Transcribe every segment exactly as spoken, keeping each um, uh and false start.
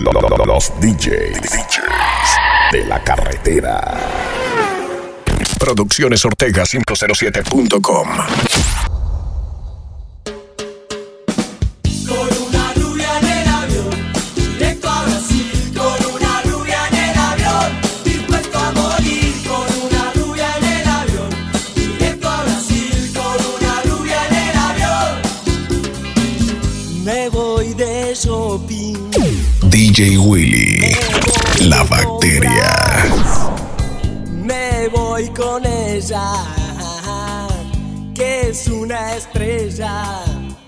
Los D Js de la carretera. Producciones Ortega quinientos siete punto com. D J Willy, la bacteria. Me voy con ella, que es una estrella.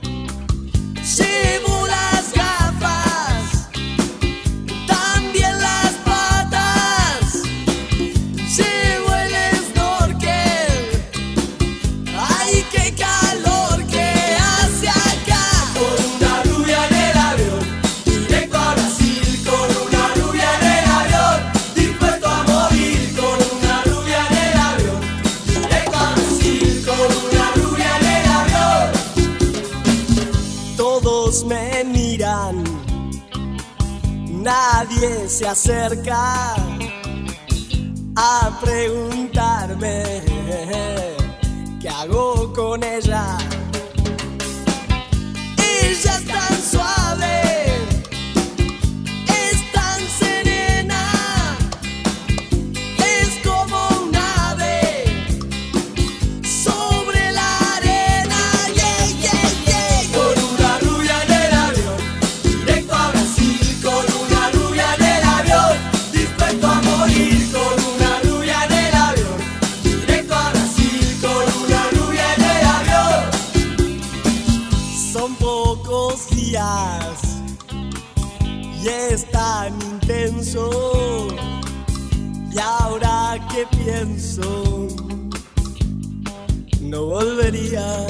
Llevo las gafas, también las patas. Llevo el snorkel. Ay, qué calor que hace acá. Con una rubia en el avión, directo a Brasil. Con una rubia en el avión, dispuesto a morir. Con una rubia en el avión, directo a Brasil. Con una rubia en el avión. Todos me miran, nadie se acerca a preguntarme qué hago con ella. Ella es tan suave, es tan serena, es como un ave sobre la arena. Yeah, yeah, yeah. Con una rubia en el avión, directo a Brasil. Con una rubia en el avión, dispuesto a morir. Con una rubia en el avión, directo a Brasil. Con una rubia en el avión. Son pocos días y es tan intenso. Y ahora que pienso, no volvería.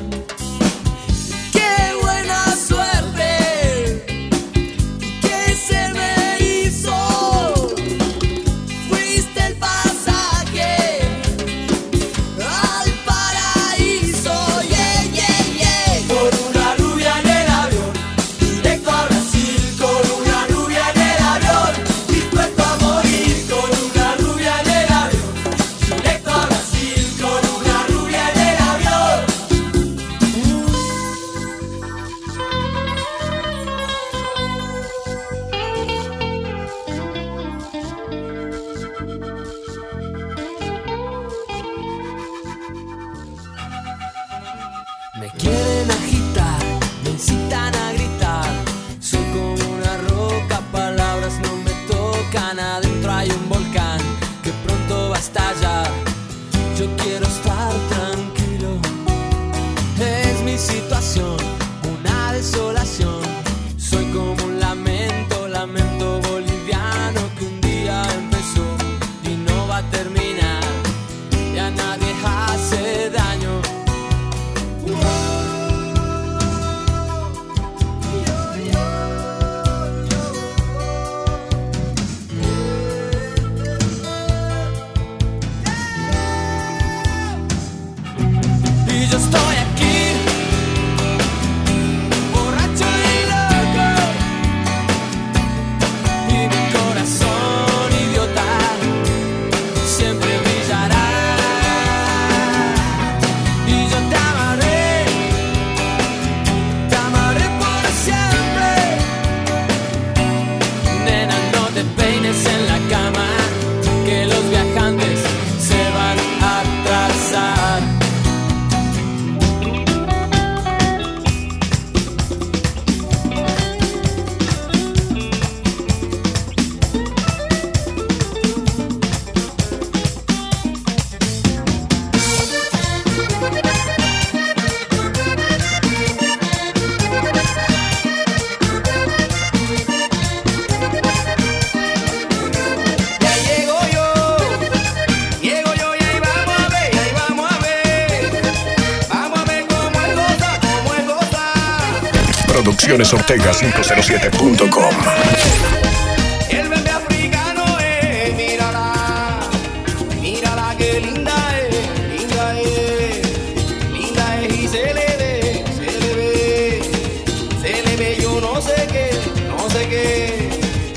¡Qué buena suerte! ¿Qué se me hizo? Fuiste el pasaje al paraíso. Yeah, yeah, yeah. Con una rubia en el avión, directo a Brasil. Con una rubia en el avión, dispuesto a morir. Con una rubia en el avión, directo a Brasil. Con una rubia en el avión. Me quieren agitar, me incitan a gritar. Soy como una roca, palabras no me tocan. Adentro hay un volcán que pronto va a estallar. Yo quiero estar tranquilo, es mi situación, una desolación. Soy como un lamento, lamento boliviano que un día empezó y no va a terminar. Y a nadie hace daño. Y yo estoy aquí, borracho y loco, y mi corazón idiota siempre brillará. Y yo te amaré, te amaré por siempre. Nena, no te peines en la cama, que los viajantes se van a atrasar. Ya llego yo, llego yo y ahí vamos a ver, ahí vamos a ver. Vamos a ver cómo es goza, cómo es goza. Producciones Ortega quinientos siete punto com. El bebé africano es, mírala, mírala que linda es, linda es, linda es y se le ve, se le ve, se le ve yo no sé qué, no sé qué,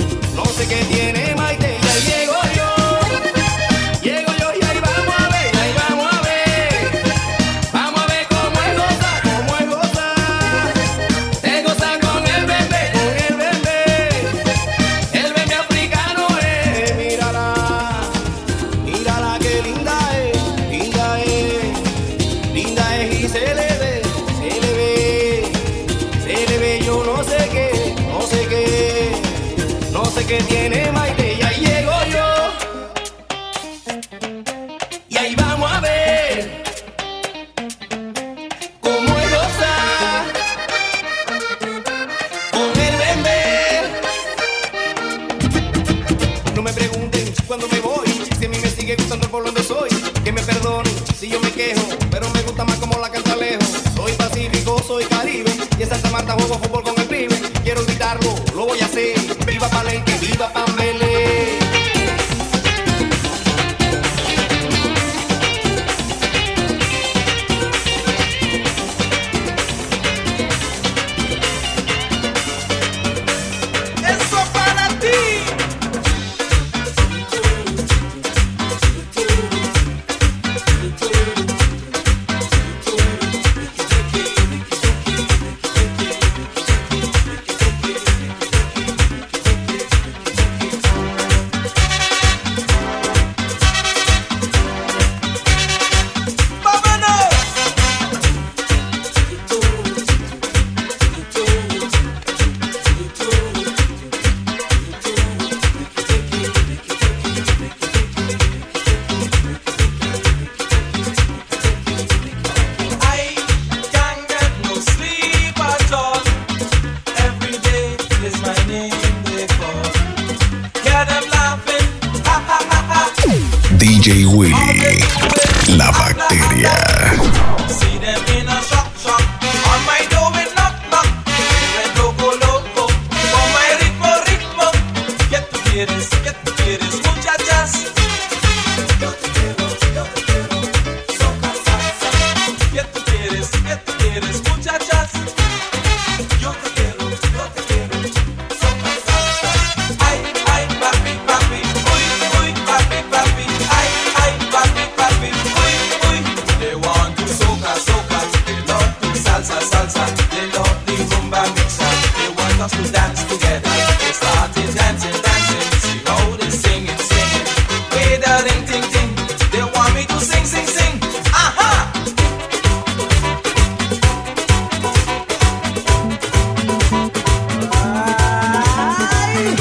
qué tiene Maite. Y ahí llego yo, llego yo y ahí vamos a ver, ahí vamos a ver. Vamos a ver cómo es gozar, cómo es gozar. Es gozar con el bebé, con el bebé. El bebé africano es, mírala, mírala qué linda es, linda es, linda es y se le ve, se le ve, se le ve. Yo no sé qué, no sé qué, no sé qué tiene Maite. Y ahí llego yo, y ahí vamos a ver cómo es gozar con el bebé. No me pregunten cuando me voy, si a mí me sigue gustando el pueblo donde soy. Que me perdonen si yo me quejo, pero me gusta más como la canta lejos. Soy pacífico, soy caribe, y en Santa Marta juego fútbol con el pibe. Quiero gritarlo, lo voy a hacer. Viva Palenque, viva Pambelé. Eso para ti. D J Willy, la bacteria. See them in a shop shop. On my door with knock knock. Red loco loco. Con my ritmo ritmo. Get to quieres, get to quieres, muchachas. Yo te quiero, yo te quiero. Soca salsa. Get to quieres, get to quieres, muchachas. Yo te quiero, yo te quiero. Soca salsa. Ay, ay, papi, papi. Uy, uy, papi, papi. Ay, ay, papi, papi. Uy, uy. They want to soca, soca. They love to salsa, salsa. They love the rumba mixer. They want us to dance together. They started dancing, dancing. See how they singing, singing. Way the ring, ting, ting. They want me to sing, sing, sing. Aha! Ay.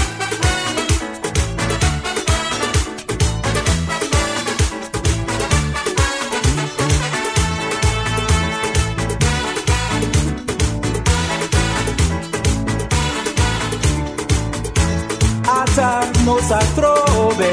Atarnos a trove,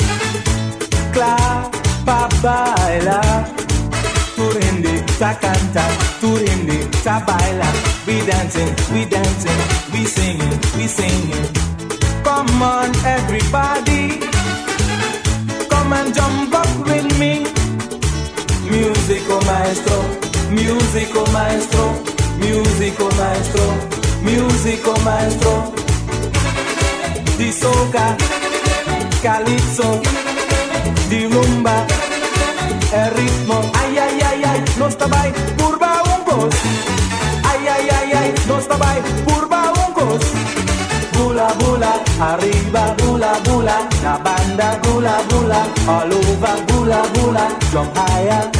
clapa baila, turindi ta canta, turindi ta baila. We dancing, we dancing, we singing, we singing. Come on everybody, come and jump up with me. Musico maestro, musico maestro, musico maestro, musico maestro. Di soca, calypso, di rumba, el ritmo. Ay, ay, ay, ay, no está by curva un cos. Ay, ay, ay, ay, no está by curva un cos. Bula, bula, arriba, bula, bula. La banda, bula, bula. All over, bula, bula. Jump higher.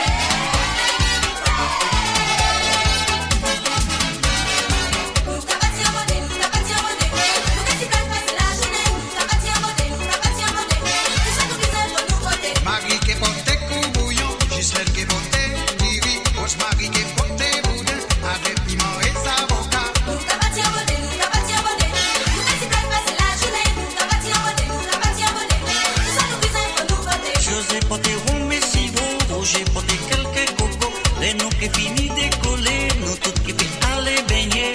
Busca j'ai porté quelques cocos, les nous qui finit de coller, nous toutes qui puis aller baigner.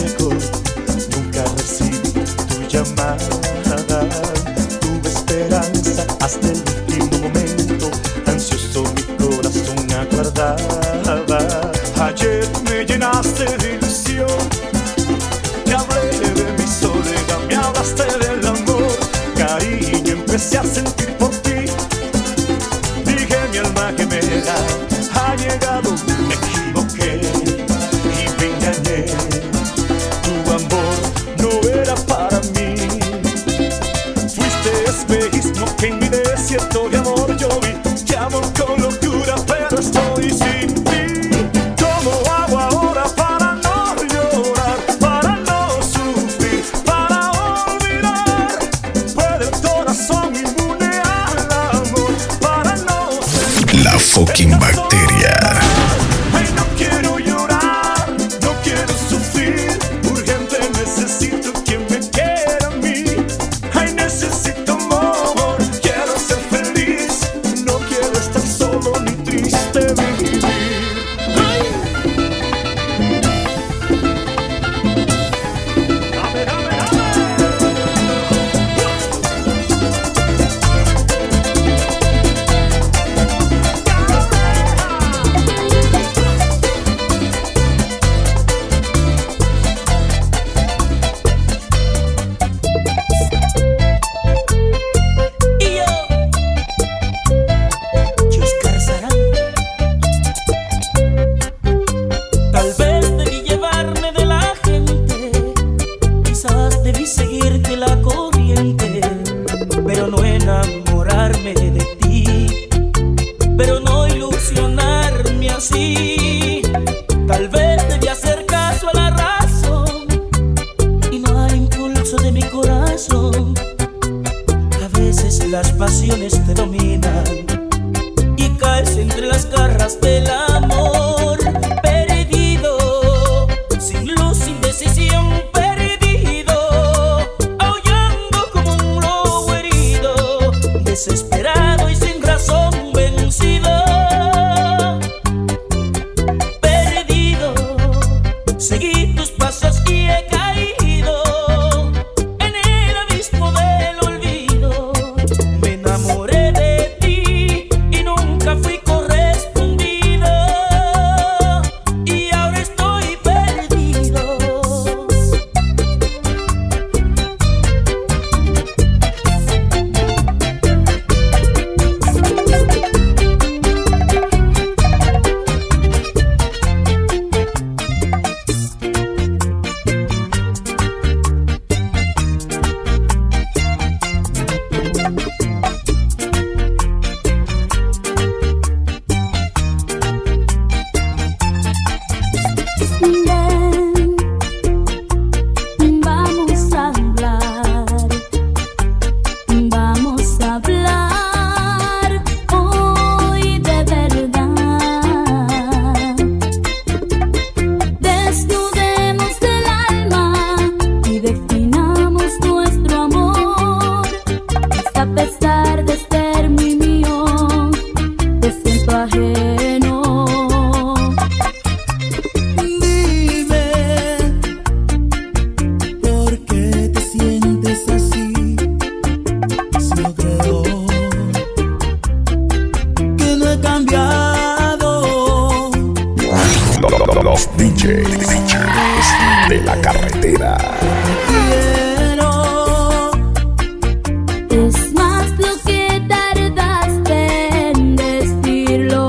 llegó, nunca recibí tu llamada. Tuve esperanza hasta el último momento, ansioso mi corazón aguardaba. Ayer me llenaste de ilusión, te hablé de mi soledad, me hablaste del amor. Cariño, empecé a sentir por ti, dije mi alma gemela ha llegado, me equivoqué y me engañé. Tu amor no era para mí, fuiste espejismo que en mi desierto de amor yo vi. Te amo con locura, pero estoy sin ti. ¿Cómo hago ahora para no llorar, para no sufrir, para olvidar? Puede el corazón inmune al amor, para no sentir La fucking bacteria. Ay, no quiero llorar, no quiero sufrir, urgente necesito quien me quiera a mí. Ay, necesito amor, quiero ser feliz, no quiero estar solo ni triste vivir. Ay. Dame, dame, Y yo, Oscar Sarán. Tal vez debí llevarme de la gente, quizás debí seguirte la corriente, pero no enamorarme de ti, pero no ilusionarme así. Tal vez debí hacer caso a la razón y no al impulso de mi corazón. A veces las pasiones te dominan y caes entre las garras del amor. Perdido, sin luz, sin decisión, perdido, aullando como un lobo herido, desesperado y sin razón vencido. Perdido, seguí tus pasos y he caído en el abismo del olvido. Me enamoré de ti y nunca fui correspondido, y ahora estoy perdido. Ven, vamos a hablar, vamos a hablar hoy de verdad. Desnudemos el alma y definamos nuestro amor. Hasta a pesar de ser muy mío, te siento ajeno. Dime, ¿por qué te sientes así? Si yo creo que no he cambiado. Los D Js de la carretera. Quiero Es más lo que tardaste en decirlo,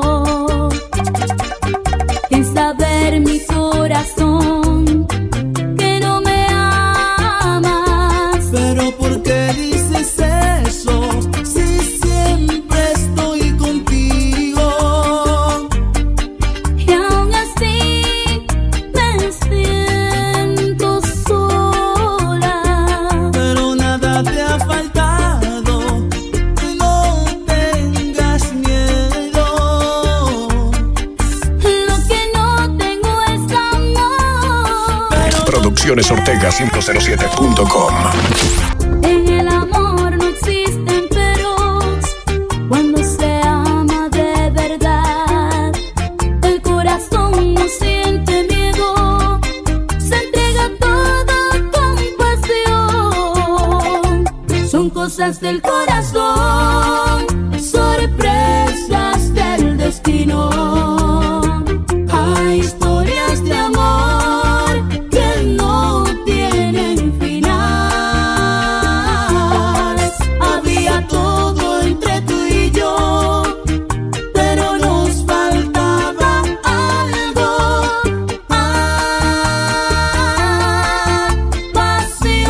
en saber mi corazón que no me amas. Pero ¿por qué dices eso? Si siempre estoy contigo. Y aún así me siento sola. Pero nada te ha faltado, no tengas miedo. Lo que no tengo es amor. Pero Producciones Ortega cinco cero siete punto com. En el amor no existen peros cuando se ama de verdad. El corazón no siente miedo, se entrega cosas del corazón, sorpresas del destino. Hay historias de amor que no tienen final. Había todo entre tú y yo, pero nos faltaba algo. Ah, pasión.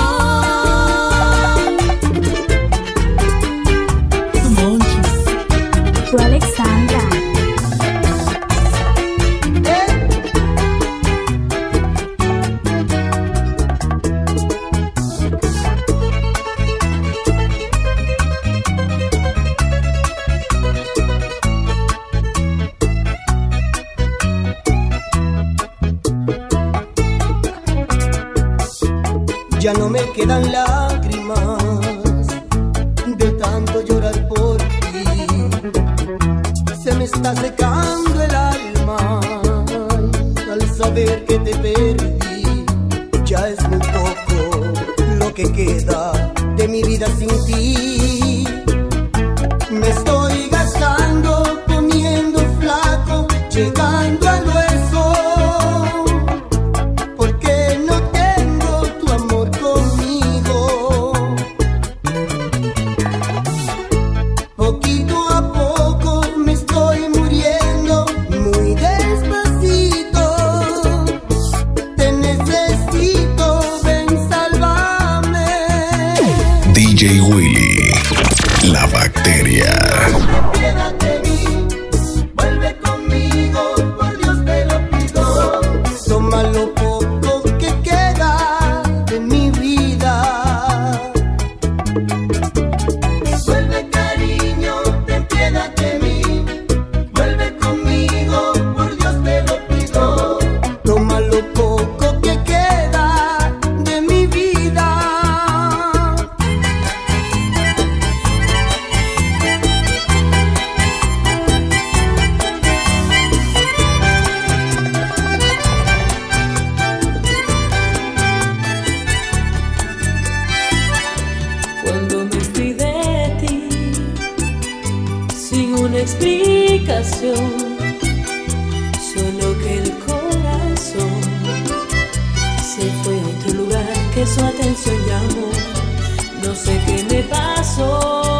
Fue Alexandra. Ya no me quedan lágrimas de tanto llorar por ti. Se me está secando el alma al saber que te perdí. Ya es muy poco lo que queda de mi vida sin ti. Me estoy gastando, comiendo flaco, llegando al hueso. D J Willy, la bacteria. Quédate de mí, vuelve conmigo, por Dios te lo pido. Toma lo poco que queda de mi vida. Vuelve cariño, ten piedad de mí. Vuelve conmigo, por Dios te lo pido. Toma lo poco que queda de mi vida. Cuando me fui de ti, sin una explicación, solo que el corazón se fue a otro lugar que su atención llamó. No sé qué me pasó,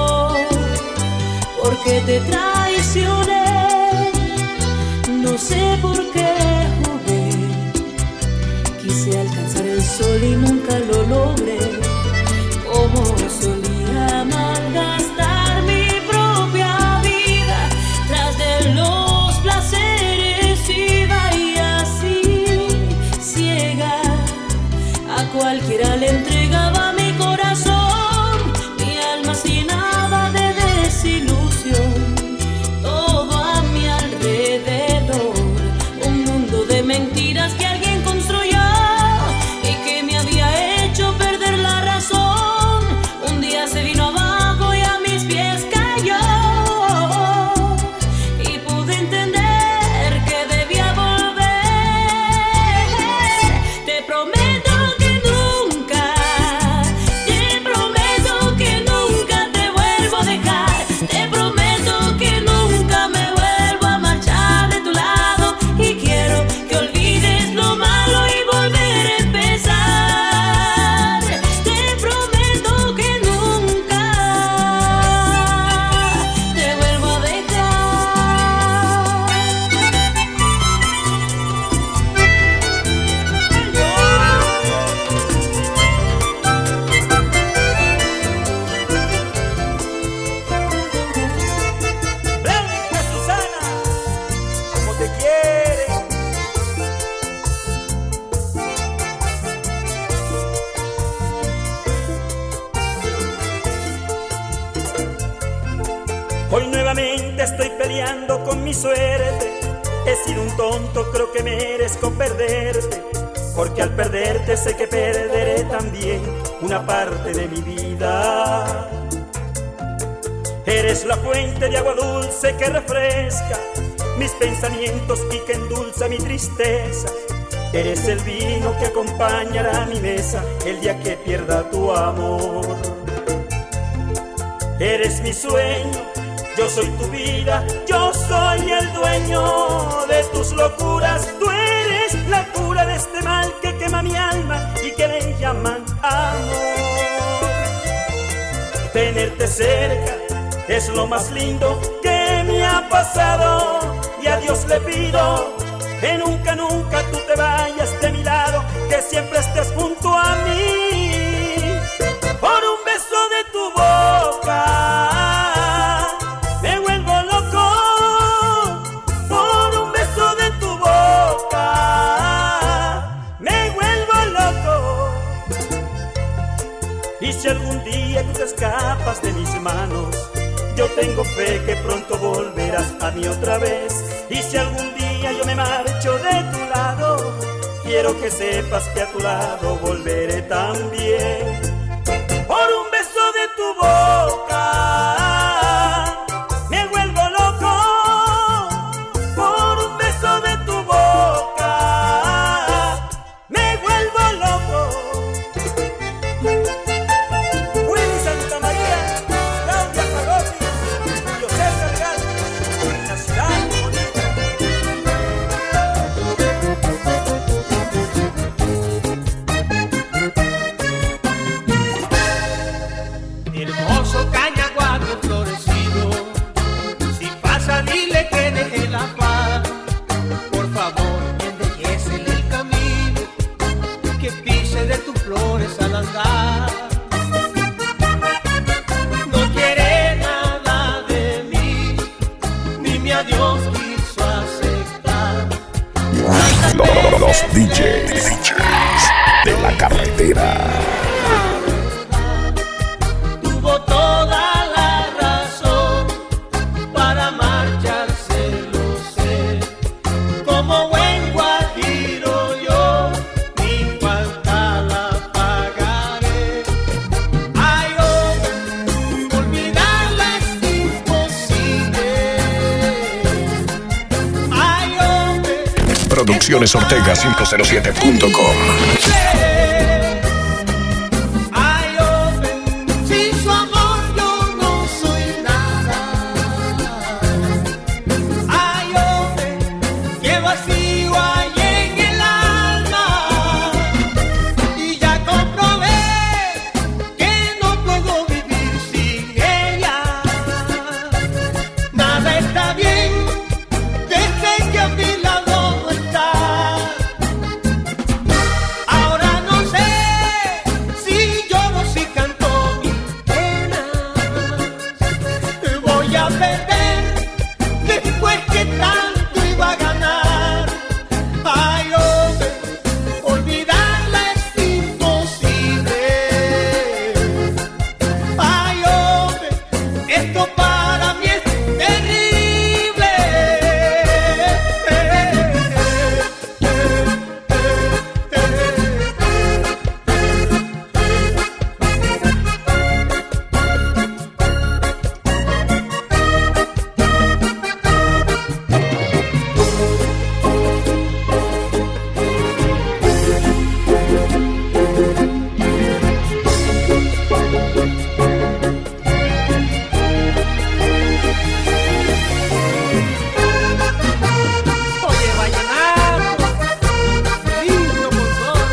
porque te traicioné. No sé por qué jugué, quise alcanzar el sol y nunca lo logré. Como solía malgastar mi propia vida, tras de los placeres iba y así, ciega, a cualquiera le entregaba mi corazón, mi alma sin nada de desilusión. Todo a mi alrededor, un mundo de mentiras que alguien construyó y que me había hecho perder la razón. Un día se vino abajo y a mis pies cayó, y pude entender que debía volver. Te prometo que nunca, te prometo que nunca te vuelvo a dejar. Te prometo que nunca me vuelvo a marchar de tu lado, y quiero que olvides lo malo y volver a empezar. Te prometo que nunca te vuelvo a dejar. Blanca Susana, como te quieren. Hoy nuevamente estoy peleando con mi suerte. He sido un tonto, creo que merezco perderte, porque al perderte sé que perderé también una parte de mi vida. Eres la fuente de agua dulce que refresca mis pensamientos y que endulza mi tristeza. Eres el vino que acompañará mi mesa el día que pierda tu amor. Eres mi sueño, yo soy tu vida, yo soy el dueño de tus locuras. Tú eres la cura de este mal que quema mi alma y que le llaman amor. Tenerte cerca es lo más lindo que me ha pasado, y a Dios le pido que nunca, nunca tú te vayas de mi lado, que siempre estés junto a mí. Por un beso de tu boca me vuelvo loco, por un beso de tu boca me vuelvo loco. Y si algún día tú te escapas de mis manos, yo tengo fe que pronto volverás a mí otra vez. Y si algún día yo me marcho de tu lado, quiero que sepas que a tu lado volveré también. Por un beso de tu boca me vuelvo loco, por un beso de tu boca me vuelvo loco. Willy Santa María, Claudia Palotti, José Salgado, la ciudad bonita. Hermoso cañaguato florecido, si pasa dile que deje la paz. Por favor, embellécele el camino, que pise de tus flores al andar. No quiere nada de mí, ni mi adiós quiso aceptar. Los, los D Js de la carretera. Tuvo toda la razón para marcharse, lo sé. Como buen guajiro yo, mi falta la pagaré. Ay, hombre, olvidarla es imposible. Ay, hombre, Producciones Ortega cinco cero siete punto com. ay, hombre, sin su amor yo no soy nada. Ay, hombre, qué vacío hay en el alma. Y ya comprobé que no puedo vivir sin ella. Nada está bien desde que a mi lado no está. Ahora no sé si lloro, si canto mis penas. Voy a perder después que tanto iba a ganar. Ay, hombre, olvidarla es imposible. Ay, hombre, esto para mí es terrible. Oye, vallenato, lindo por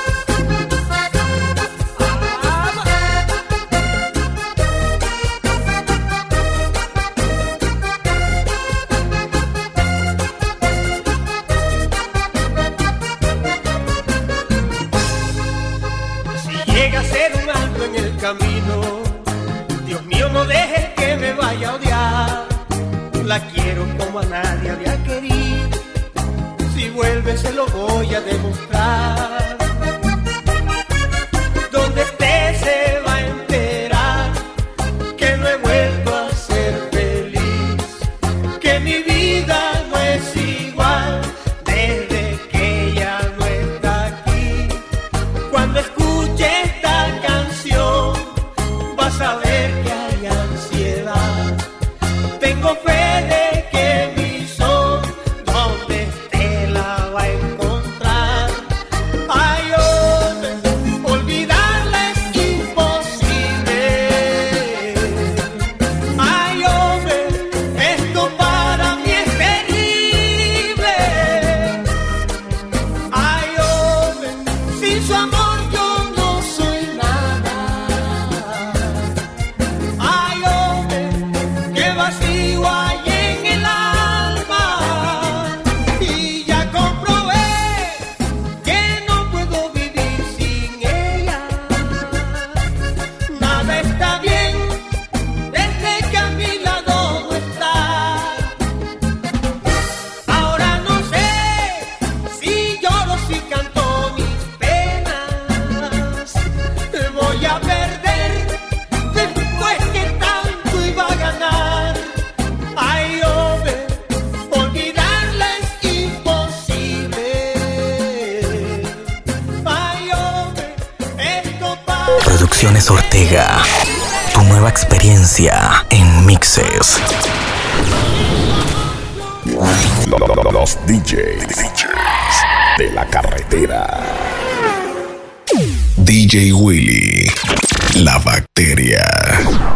Si llega a ser un alto en el camino, Dios mío, no dejes que me vaya a odiar. La quiero como a nadie había querido. Si vuelve se lo voy a demostrar. Donde esté se va a enterar que no he vuelto a ser feliz, que mi vida no es igual desde que ella no está aquí. Cuando escuche esta canción vas a ver que hay ansiedad. Tengo fe de que mi son donde esté la va a encontrar. Ay, Producciones Ortega, tu nueva experiencia en mixes. Los D Js de la carretera. D J Willy, la bacteria.